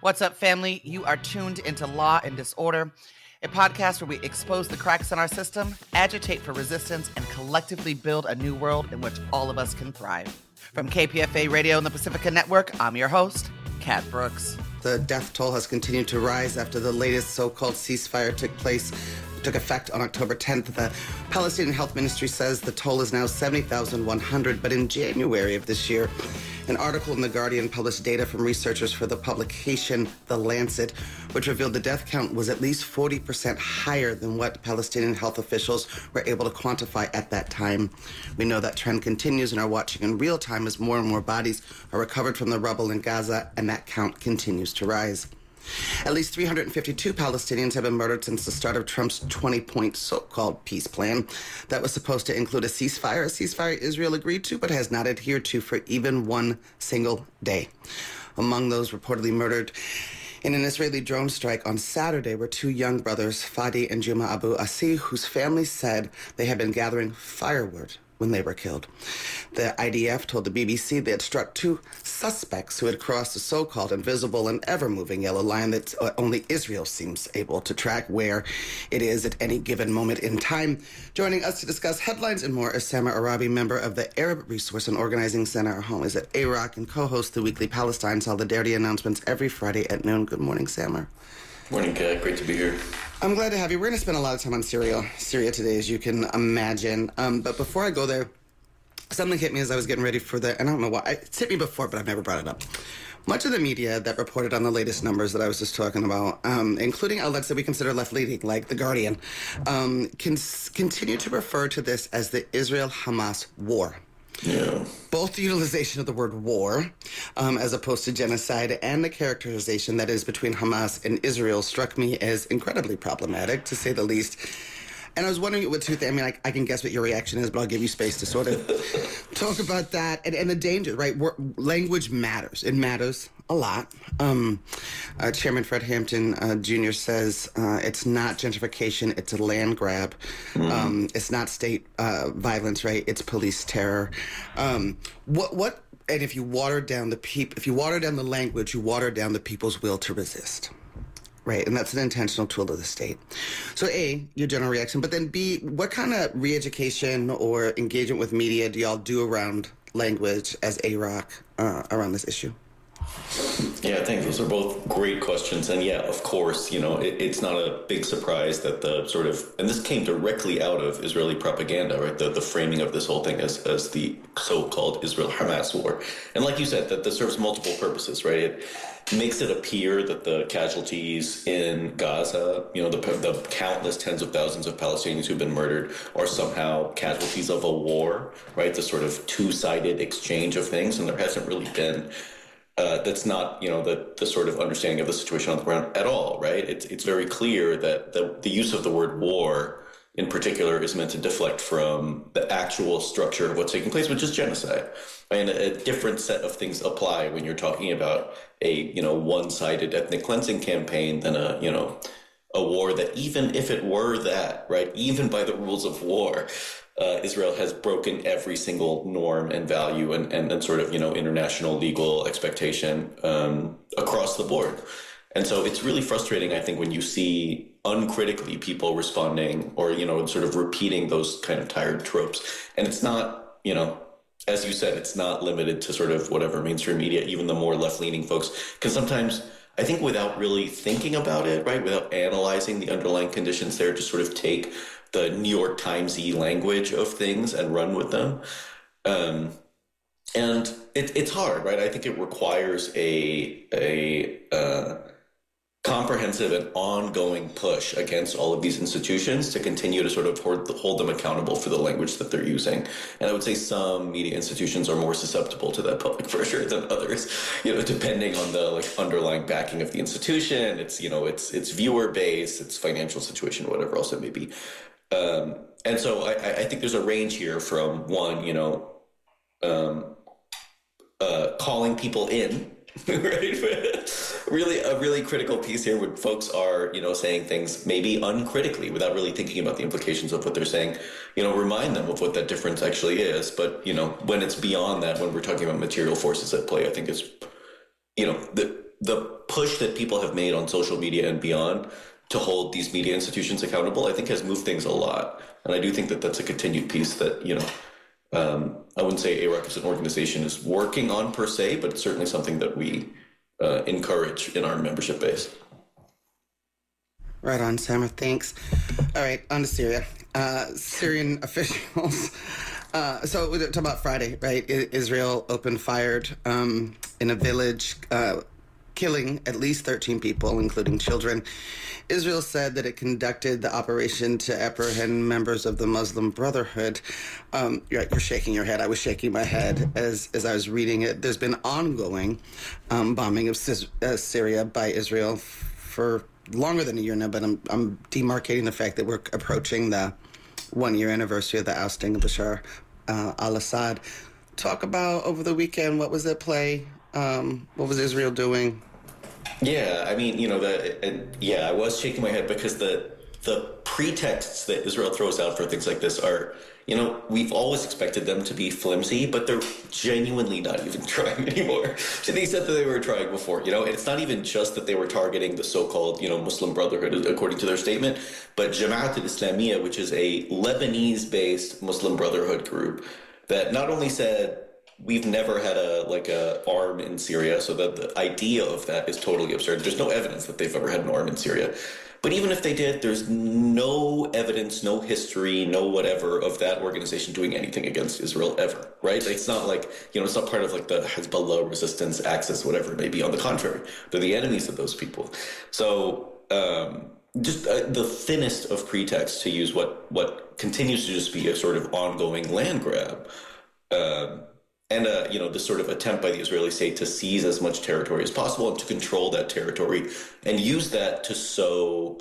What's up, family? You are tuned into Law and Disorder, a podcast where we expose the cracks in our system, agitate for resistance, and collectively build a new world in which all of us can thrive. From KPFA Radio and the Pacifica Network, I'm your host, Kat Brooks. The death toll has continued to rise after the latest so-called ceasefire took effect on October 10th. The Palestinian Health Ministry says the toll is now 70,100, but in January of this year, an article in The Guardian published data from researchers for the publication The Lancet, which revealed the death count was at least 40% higher than what Palestinian health officials were able to quantify at that time. We know that trend continues and are watching in real time as more and more bodies are recovered from the rubble in Gaza, and that count continues to rise. At least 352 Palestinians have been murdered since the start of Trump's 20-point so-called peace plan that was supposed to include a ceasefire Israel agreed to but has not adhered to for even one single day. Among those reportedly murdered in an Israeli drone strike on Saturday were two young brothers, Fadi and Juma Abu Asi, whose families said they had been gathering firewood when they were killed. The IDF told the BBC they had struck two suspects who had crossed the so-called invisible and ever-moving yellow line that only Israel seems able to track where it is at any given moment in time. Joining us to discuss headlines and more is Samer Arabi, member of the Arab Resource and Organizing Center. Our home is at AROC and co-host the weekly Palestine Solidarity announcements every Friday at noon. Good morning, Samer. Morning, Kat. Great to be here. I'm glad to have you. We're going to spend a lot of time on Syria today, as you can imagine. But before I go there, something hit me as I was getting ready for the, and I don't know why, it's hit me before, but I've never brought it up. Much of the media that reported on the latest numbers that I was just talking about, including outlets that we consider left-leaning, like The Guardian, continue to refer to this as the Israel-Hamas war. Yeah. Both the utilization of the word war as opposed to genocide and the characterization that is between Hamas and Israel struck me as incredibly problematic, to say the least. And I was wondering what two things, I mean, I can guess what your reaction is, but I'll give you space to sort of talk about that and the danger, right? Language matters. It matters a lot. Chairman Fred Hampton Jr. says it's not gentrification, it's a land grab. It's not state violence, right? It's police terror. And if you water down the language, you water down the people's will to resist. Right, and that's an intentional tool of the state. So A, your general reaction, but then B, what kind of re-education or engagement with media do y'all do around language as AROC around this issue? Yeah, I think those are both great questions. And yeah, of course, it's not a big surprise that the sort of, and this came directly out of Israeli propaganda, right? The framing of this whole thing as the so-called Israel-Hamas war. And like you said, that this serves multiple purposes, right? It makes it appear that the casualties in Gaza, the countless tens of thousands of Palestinians who've been murdered are somehow casualties of a war, right? The sort of two-sided exchange of things. And there hasn't really been that's not, the sort of understanding of the situation on the ground at all, right? It's very clear that the use of the word war in particular is meant to deflect from the actual structure of what's taking place, which is genocide. And a different set of things apply when you're talking about a, one-sided ethnic cleansing campaign than a war that, even if it were that, right, even by the rules of war, Israel has broken every single norm and value and sort of, international legal expectation across the board. And so it's really frustrating, I think, when you see uncritically people responding or, sort of repeating those kind of tired tropes. And it's not, as you said, it's not limited to sort of whatever mainstream media. Even the more left-leaning folks can sometimes, I think, without really thinking about it, right, without analyzing the underlying conditions there, just sort of take the New York Times-y language of things and run with them. And it's hard, right? I think it requires a comprehensive and ongoing push against all of these institutions to continue to sort of hold them accountable for the language that they're using. And I would say some media institutions are more susceptible to that public pressure than others, depending on the underlying backing of the institution, it's viewer base, its financial situation, whatever else it may be. And so I think there's a range here from one, calling people in, right? Really, a really critical piece here when folks are, saying things maybe uncritically without really thinking about the implications of what they're saying, remind them of what that difference actually is. But, when it's beyond that, when we're talking about material forces at play, I think it's, the push that people have made on social media and beyond to hold these media institutions accountable, I think has moved things a lot. And I do think that that's a continued piece that, I wouldn't say AROC as an organization is working on per se, but it's certainly something that we encourage in our membership base. Right on, Samer. Thanks. All right, on to Syria. Syrian officials. So we're talking about Friday, right? Israel opened fired in a village, killing at least 13 people, including children. Israel said that it conducted the operation to apprehend members of the Muslim Brotherhood. You're shaking your head. I was shaking my head as I was reading it. There's been ongoing bombing of Syria by Israel for longer than a year now, but I'm demarcating the fact that we're approaching the 1-year anniversary of the ousting of Bashar al-Assad. Talk about over the weekend, what was at play? What was Israel doing? Yeah, I mean, I was shaking my head because the pretexts that Israel throws out for things like this are, we've always expected them to be flimsy, but they're genuinely not even trying anymore to the extent that they were trying before. It's not even just that they were targeting the so-called, Muslim Brotherhood, according to their statement, but Jamaat al-Islamiyah, which is a Lebanese-based Muslim Brotherhood group that not only said, we've never had a arm in Syria, so that the idea of that is totally absurd. There's no evidence that they've ever had an arm in Syria. But even if they did, there's no evidence, no history, no whatever of that organization doing anything against Israel ever, right? It's not like, it's not part of like the Hezbollah resistance axis, whatever it may be. On the contrary, they're the enemies of those people. So just the thinnest of pretexts to use what continues to just be a sort of ongoing land grab. And, this sort of attempt by the Israeli state to seize as much territory as possible and to control that territory and use that to sow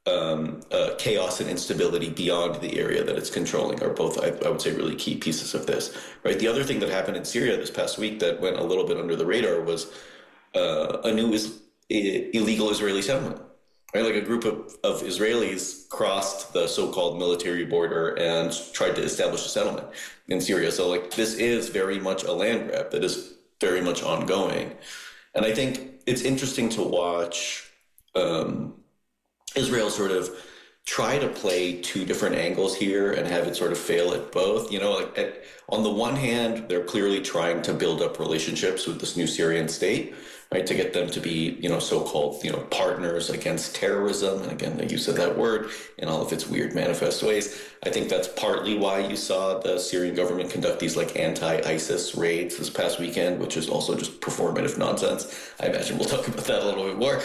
chaos and instability beyond the area that it's controlling are both, I would say, really key pieces of this, right? The other thing that happened in Syria this past week that went a little bit under the radar was a new illegal Israeli settlement. Right, like a group of Israelis crossed the so-called military border and tried to establish a settlement in Syria. So like this is very much a land grab that is very much ongoing. And I think it's interesting to watch Israel sort of try to play two different angles here and have it sort of fail at both. On the one hand, they're clearly trying to build up relationships with this new Syrian state, right, to get them to be, so-called, partners against terrorism. And again, the use of that word in all of its weird manifest ways. I think that's partly why you saw the Syrian government conduct these like anti-ISIS raids this past weekend, which is also just performative nonsense. I imagine we'll talk about that a little bit more.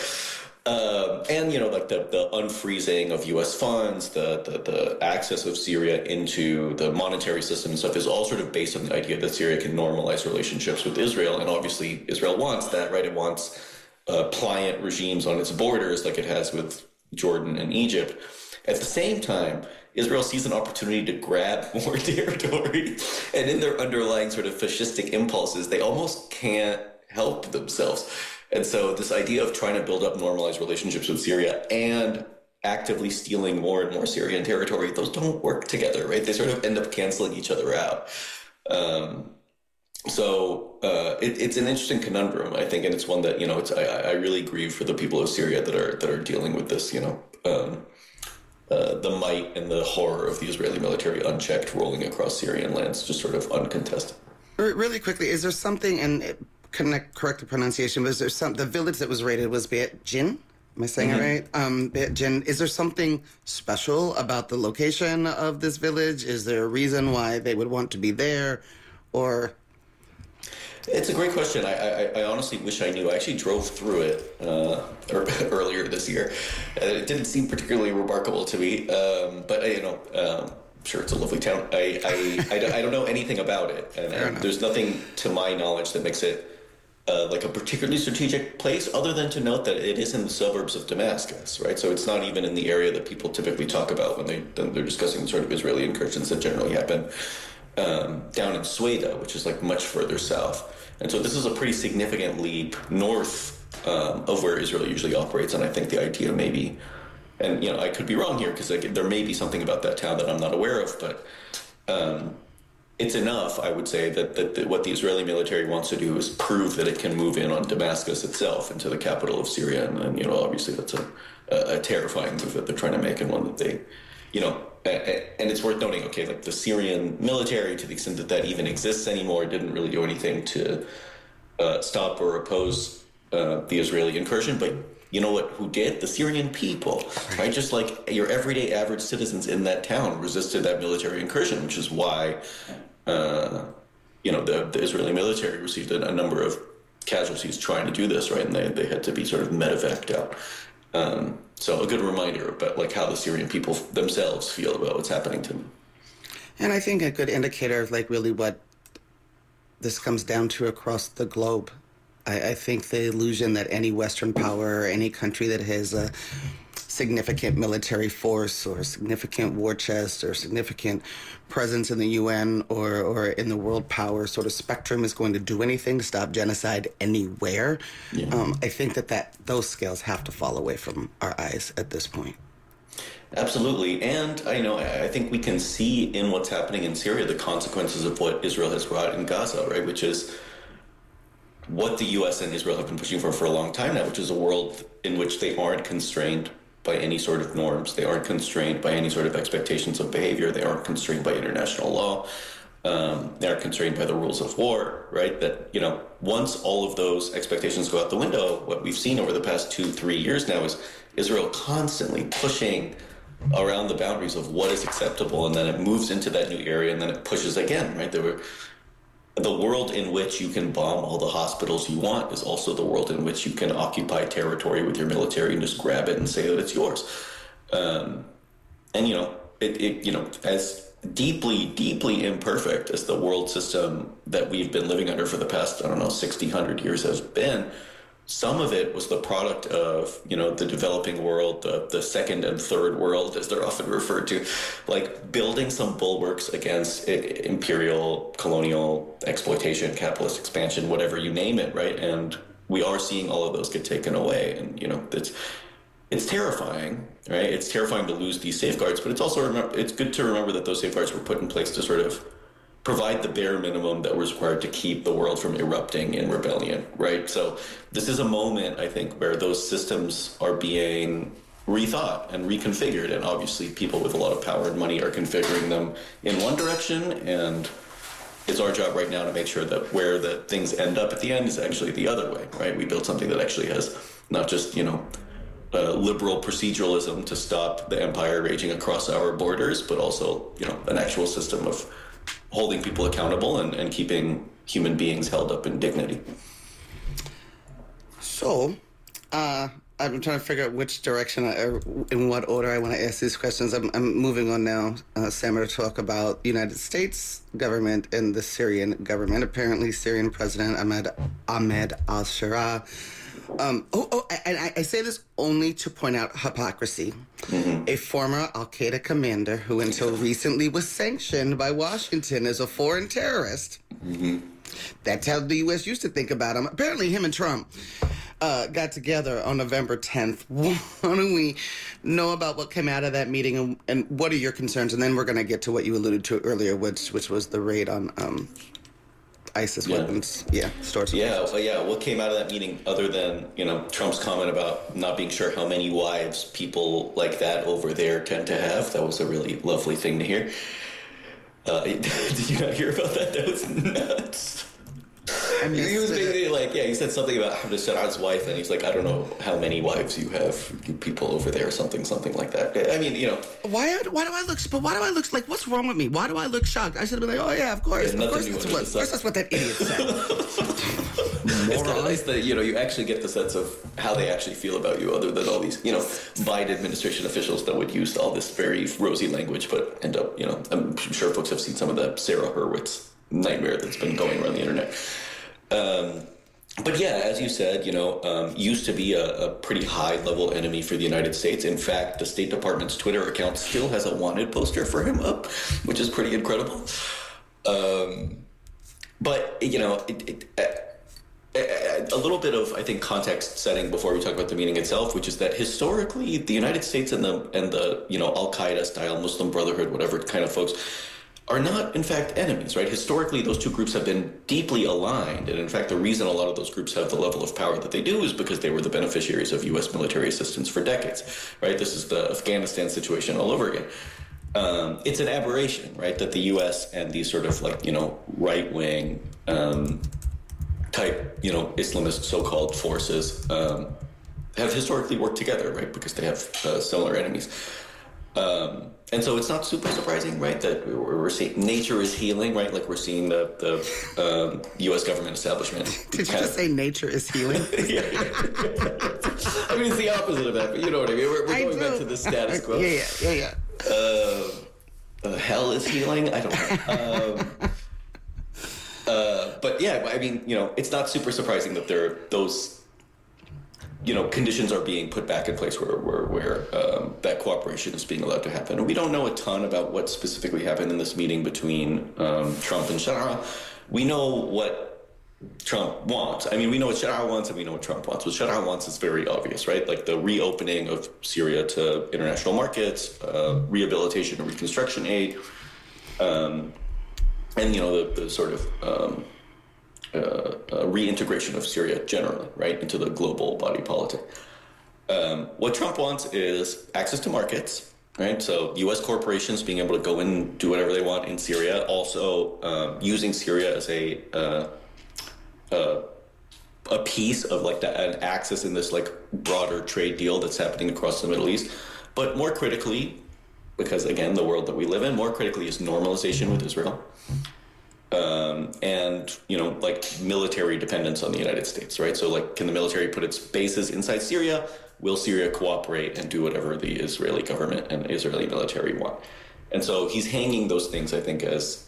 And the unfreezing of U.S. funds, the access of Syria into the monetary system and stuff is all sort of based on the idea that Syria can normalize relationships with Israel. And obviously Israel wants that, right? It wants pliant regimes on its borders like it has with Jordan and Egypt. At the same time, Israel sees an opportunity to grab more territory. And in their underlying sort of fascistic impulses, they almost can't help themselves. And so this idea of trying to build up normalized relationships with Syria and actively stealing more and more Syrian territory, those don't work together, right? They sort of end up canceling each other out. It's an interesting conundrum, I think, and it's one that, I really grieve for the people of Syria that are dealing with this, the might and the horror of the Israeli military unchecked rolling across Syrian lands, just sort of uncontested. Really quickly, is there something, and correct the pronunciation, but is there the village that was raided was Beit Jin? Am I saying it right? Beit Jin. Is there something special about the location of this village? Is there a reason why they would want to be there? Or... It's a great question. I honestly wish I knew. I actually drove through it earlier this year. It didn't seem particularly remarkable to me, but I'm sure it's a lovely town. I don't know anything about it, and there's nothing to my knowledge that makes it like a particularly strategic place, other than to note that it is in the suburbs of Damascus, right? So it's not even in the area that people typically talk about when they're discussing the sort of Israeli incursions that generally happen down in Sueda, which is like much further south. And so this is a pretty significant leap north of where Israel usually operates. And I think the idea maybe, and I could be wrong here because there may be something about that town that I'm not aware of, but it's enough, I would say, that what the Israeli military wants to do is prove that it can move in on Damascus itself, into the capital of Syria. And obviously that's a terrifying move that they're trying to make, and one that they, and it's worth noting, okay, like the Syrian military, to the extent that that even exists anymore, didn't really do anything to stop or oppose the Israeli incursion. But you know what? Who did? The Syrian people, right? Just like your everyday average citizens in that town resisted that military incursion, which is why, the Israeli military received a number of casualties trying to do this, right? And they had to be sort of medevaced out. So a good reminder about like how the Syrian people themselves feel about what's happening to them. And I think a good indicator of like really what this comes down to across the globe. I think the illusion that any Western power or any country that has a significant military force or significant war chest or significant presence in the UN or in the world power sort of spectrum is going to do anything to stop genocide anywhere. Yeah. I think that those scales have to fall away from our eyes at this point. Absolutely. And I think we can see in what's happening in Syria the consequences of what Israel has brought in Gaza, right? Which is what the U.S. and Israel have been pushing for a long time now, which is a world in which they aren't constrained by any sort of norms. They aren't constrained by any sort of expectations of behavior. They aren't constrained by international law. They aren't constrained by the rules of war, right? That, once all of those expectations go out the window, what we've seen over the past 2-3 years now is Israel constantly pushing around the boundaries of what is acceptable, and then it moves into that new area, and then it pushes again, right? The world in which you can bomb all the hospitals you want is also the world in which you can occupy territory with your military and just grab it and say that it's yours. As deeply, deeply imperfect as the world system that we've been living under for the past, 60, 100 years has been, some of it was the product of, the developing world, the second and third world, as they're often referred to, like building some bulwarks against imperial, colonial exploitation, capitalist expansion, whatever you name it, right? And we are seeing all of those get taken away. And, it's terrifying, right? It's terrifying to lose these safeguards, but it's also, it's good to remember that those safeguards were put in place to sort of provide the bare minimum that was required to keep the world from erupting in rebellion, right? So this is a moment, I think, where those systems are being rethought and reconfigured, and obviously people with a lot of power and money are configuring them in one direction, and it's our job right now to make sure that where the things end up at the end is actually the other way, right? We build something that actually has not just, liberal proceduralism to stop the empire raging across our borders, but also, an actual system of holding people accountable and keeping human beings held up in dignity. So, I'm trying to figure out which direction in what order I want to ask these questions. I'm moving on now, Samer, to talk about the United States government and the Syrian government. Apparently, Syrian President Ahmed al-Sharaa. And I say this only to point out hypocrisy. Mm-hmm. A former al-Qaeda commander who until recently was sanctioned by Washington as a foreign terrorist. Mm-hmm. That's how the U.S. used to think about him. Apparently him and Trump got together on November 10th. Why don't we know about what came out of that meeting and what are your concerns? And then we're going to get to what you alluded to earlier, which was the raid on ISIS weapons, stores. What came out of that meeting, other than Trump's comment about not being sure how many wives people like that over there tend to have? That was a really lovely thing to hear. Did you not hear about that? That was nuts. He was basically he said something about Ahmed al-Shara's wife, and he's like, I don't know how many wives you have, you people over there, something like that. I mean, Why do I look like, what's wrong with me? Why do I look shocked? I should have been like, oh yeah, of course. That's what that idiot said. It's kind of nice that, you actually get the sense of how they actually feel about you, other than all these, Biden administration officials that would use all this very rosy language, but end up, I'm sure folks have seen some of the Sarah Hurwitz nightmare that's been going around the internet. But yeah, as you said, used to be a pretty high-level enemy for the United States. In fact, the State Department's Twitter account still has a wanted poster for him up, which is pretty incredible. But, a little bit of, I think, context setting before we talk about the meeting itself, which is that historically the United States and the Al-Qaeda style, Muslim Brotherhood, whatever kind of folks, are not, in fact, enemies, right? Historically, those two groups have been deeply aligned. And in fact, the reason a lot of those groups have the level of power that they do is because they were the beneficiaries of U.S. military assistance for decades, right? This is the Afghanistan situation all over again. It's an aberration, right, that the U.S. and these sort of like, right-wing type, Islamist so-called forces have historically worked together, right, because they have similar enemies. And so it's not super surprising, right, that we're seeing nature is healing, right? Like we're seeing the U.S. government establishment. Did you just say nature is healing? Yeah. I mean, it's the opposite of that, but you know what I mean. We're going back to the status quo. Yeah. Hell is healing? I don't know. But yeah, I mean, it's not super surprising that there are those conditions are being put back in place where that cooperation is being allowed to happen. And we don't know a ton about what specifically happened in this meeting between Trump and Shara. We know what Trump wants. I mean, we know what Shara wants and we know what Trump wants. What Shara wants is very obvious, right? Like the reopening of Syria to international markets, rehabilitation and reconstruction aid, and, the sort of reintegration of Syria generally, right, into the global body politic. What Trump wants is access to markets, right? So U.S. corporations being able to go and do whatever they want in Syria, also using Syria as a piece of like an axis in this like broader trade deal that's happening across the Middle East. But more critically, because again, the world that we live in, more critically is normalization with Israel. And, like military dependence on the United States, right? So like, can the military put its bases inside Syria? Will Syria cooperate and do whatever the Israeli government and Israeli military want? And so he's hanging those things, I think, as,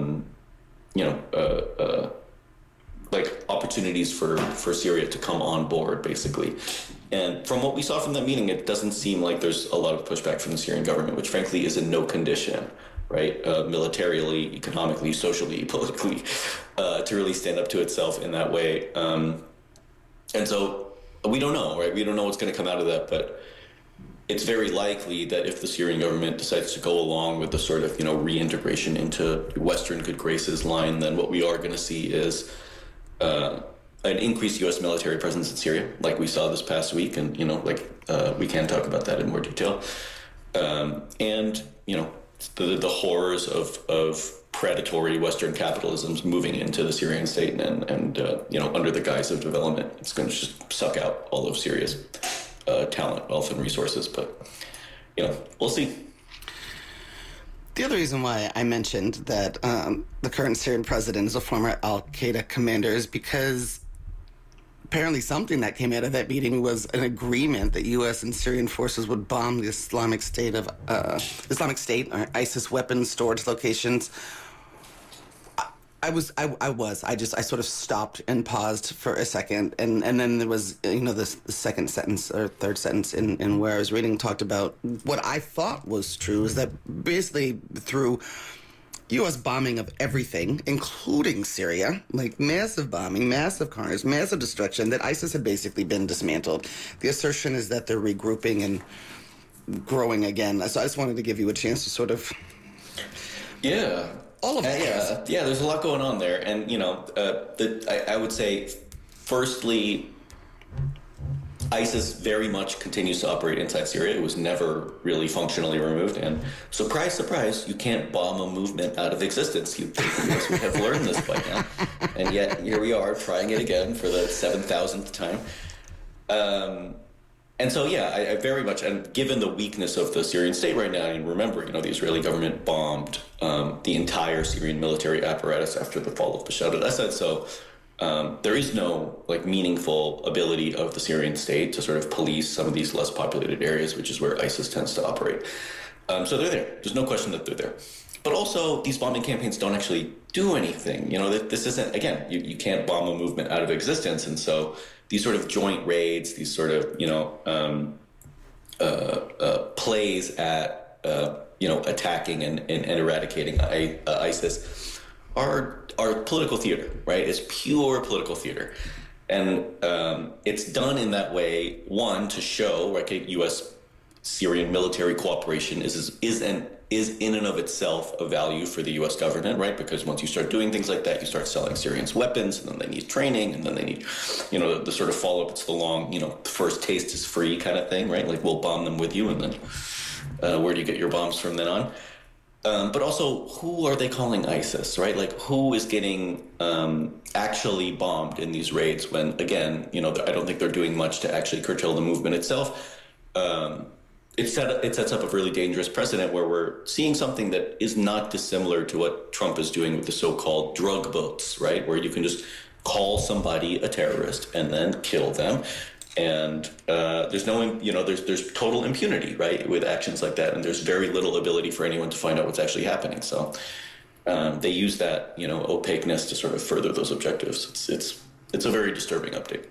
like opportunities for Syria to come on board, basically. And from what we saw from that meeting, it doesn't seem like there's a lot of pushback from the Syrian government, which frankly is in no condition, right, militarily, economically, socially, politically, to really stand up to itself in that way. And so we don't know, right? We don't know what's going to come out of that, but it's very likely that if the Syrian government decides to go along with the sort of, reintegration into Western good graces line, then what we are going to see is an increased U.S. military presence in Syria, like we saw this past week. And, we can talk about that in more detail. And, the horrors of predatory Western capitalism moving into the Syrian state and under the guise of development. It's going to just suck out all of Syria's talent, wealth, and resources. But, we'll see. The other reason why I mentioned that the current Syrian president is a former al-Qaeda commander is because apparently something that came out of that meeting was an agreement that U.S. and Syrian forces would bomb the Islamic State or ISIS weapons storage locations. I sort of stopped and paused for a second, and then there was, the second sentence or third sentence in where I was reading talked about what I thought was true, is that basically through U.S. bombing of everything, including Syria, like massive bombing, massive carnage, massive destruction, that ISIS had basically been dismantled. The assertion is that they're regrouping and growing again. So I just wanted to give you a chance to sort of... Yeah. All of it. Yeah, there's a lot going on there. And, I would say, firstly, ISIS very much continues to operate inside Syria. It was never really functionally removed. And surprise, surprise, you can't bomb a movement out of existence. You'd think the US would have learned this by now. And yet, here we are trying it again for the 7,000th time. And so, yeah, I very much, and given the weakness of the Syrian state right now, and remember, the Israeli government bombed the entire Syrian military apparatus after the fall of Bashar al-Assad. So there is no meaningful ability of the Syrian state to sort of police some of these less populated areas, which is where ISIS tends to operate. So they're there. There's no question that they're there. But also, these bombing campaigns don't actually do anything. This isn't, again, you can't bomb a movement out of existence. And so these sort of joint raids, these sort of, plays at, attacking and eradicating ISIS are political theater, right? It's pure political theater. And it's done in that way, one, to show, like, U.S. Syrian military cooperation is is in and of itself a value for the U.S. government, right? Because once you start doing things like that, you start selling Syrians weapons, and then they need training, and then they need, the sort of follow-up. It's the long, the first taste is free kind of thing, right? Like, we'll bomb them with you, and then where do you get your bombs from then on? But also, who are they calling ISIS, right? Like, who is getting actually bombed in these raids when, again, I don't think they're doing much to actually curtail the movement itself. It sets up a really dangerous precedent where we're seeing something that is not dissimilar to what Trump is doing with the so-called drug boats, right? Where you can just call somebody a terrorist and then kill them. And there's no, there's total impunity, right, with actions like that. And there's very little ability for anyone to find out what's actually happening. So they use that, opaqueness to sort of further those objectives. It's a very disturbing update.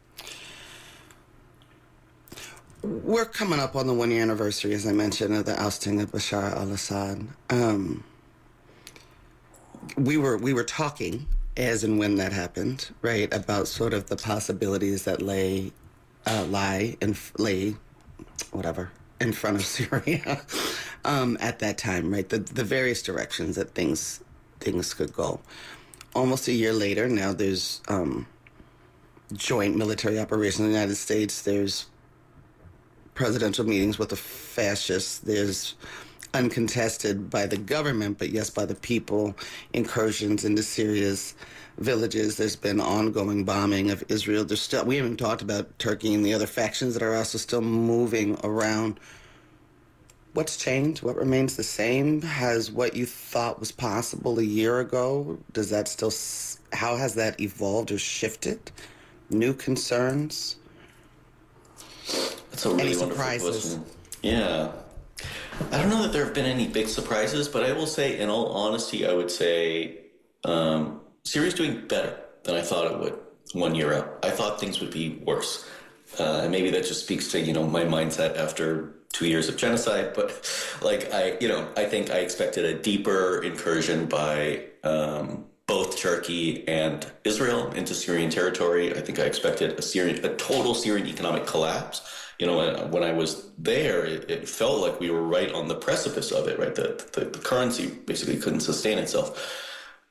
We're coming up on the 1-year anniversary, as I mentioned, of the ousting of Bashar al-Assad. We were talking, as and when that happened, right, about sort of the possibilities that lay in front of Syria at that time, right? The various directions that things could go. Almost a year later, now there's joint military operations in the United States. There's presidential meetings with the fascists. There's uncontested by the government, but yes, by the people, incursions into Syria's villages. There's been ongoing bombing of Israel. We haven't talked about Turkey and the other factions that are also still moving around. What's changed? What remains the same? Has what you thought was possible a year ago, how has that evolved or shifted? New concerns? That's a really any wonderful surprises? Question. Yeah. I don't know that there have been any big surprises, but I will say, in all honesty, I would say Syria's doing better than I thought it would 1 year out. I thought things would be worse. And maybe that just speaks to, my mindset after 2 years of genocide. But I think I expected a deeper incursion by both Turkey and Israel into Syrian territory. I think I expected a total Syrian economic collapse. When I was there, it felt like we were right on the precipice of it, right? The currency basically couldn't sustain itself.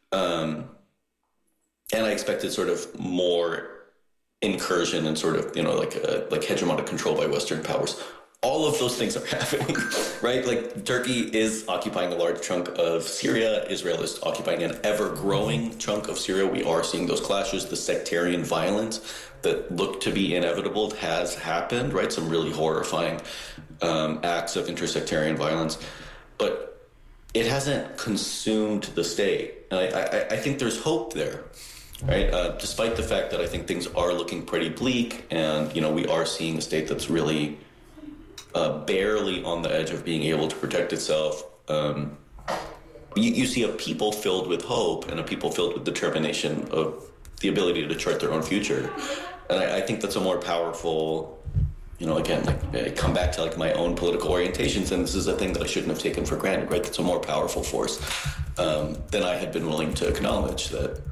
And I expected sort of more incursion and sort of, like hegemonic control by Western powers. All of those things are happening, right? Like, Turkey is occupying a large chunk of Syria. Israel is occupying an ever-growing chunk of Syria. We are seeing those clashes. The sectarian violence that looked to be inevitable has happened, right? Some really horrifying acts of intersectarian violence. But it hasn't consumed the state. And I think there's hope there, right? Despite the fact that I think things are looking pretty bleak, and, we are seeing a state that's really barely on the edge of being able to protect itself. You see a people filled with hope and a people filled with determination of the ability to chart their own future. And I think that's a more powerful, again, I come back to my own political orientations, and this is a thing that I shouldn't have taken for granted, right? That's a more powerful force than I had been willing to acknowledge, that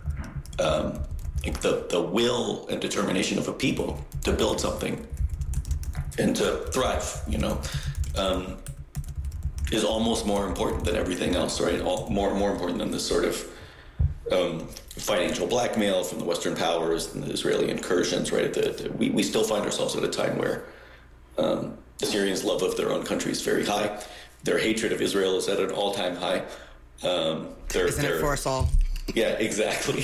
the will and determination of a people to build something and to thrive, is almost more important than everything else, right? More important than this sort of financial blackmail from the Western powers and the Israeli incursions, right? We still find ourselves at a time where the Syrians' love of their own country is very high. Their hatred of Israel is at an all-time high. Isn't it for us all? Yeah, exactly.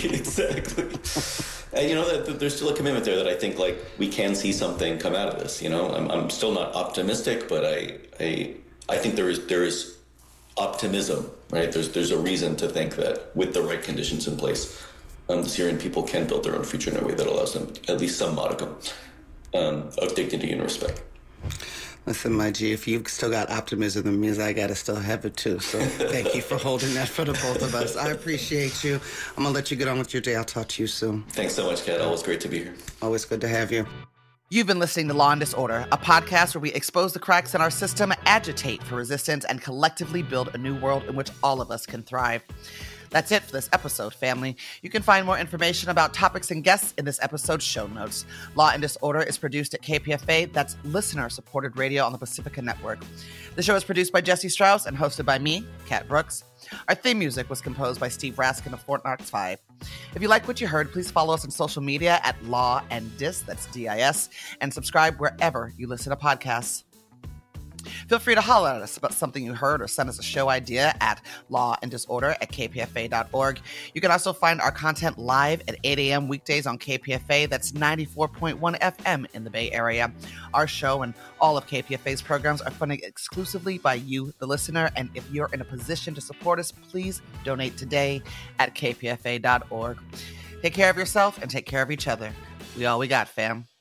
And, there's still a commitment there that I think, we can see something come out of this. I'm still not optimistic, but I think there is optimism, right? There's a reason to think that with the right conditions in place, the Syrian people can build their own future in a way that allows them at least some modicum of dignity and respect. Listen, my G, if you've still got optimism, it means I got to still have it too. So thank you for holding that for the both of us. I appreciate you. I'm going to let you get on with your day. I'll talk to you soon. Thanks so much, Kat. Always great to be here. Always good to have you. You've been listening to Law and Disorder, a podcast where we expose the cracks in our system, agitate for resistance, and collectively build a new world in which all of us can thrive. That's it for this episode, family. You can find more information about topics and guests in this episode's show notes. Law and Disorder is produced at KPFA. That's listener-supported radio on the Pacifica Network. The show is produced by Jesse Strauss and hosted by me, Kat Brooks. Our theme music was composed by Steve Raskin of Fort Knox 5. If you like what you heard, please follow us on social media at Law and Dis, that's D-I-S, and subscribe wherever you listen to podcasts. Feel free to holler at us about something you heard or send us a show idea at lawanddisorder@kpfa.org. You can also find our content live at 8 a.m. weekdays on KPFA. That's 94.1 FM in the Bay Area. Our show and all of KPFA's programs are funded exclusively by you, the listener. And if you're in a position to support us, please donate today at kpfa.org. Take care of yourself and take care of each other. We all we got, fam.